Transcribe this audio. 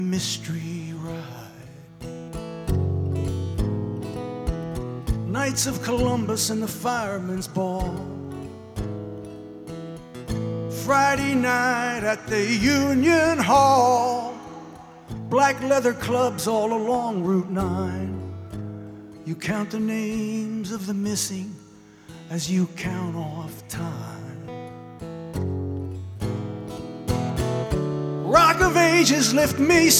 mystery ride. Knights of Columbus and the Firemen's Ball. Friday night at the Union Hall. Black leather clubs all along Route 9. You count the names of the missing as you count off time. Rock of Ages lift me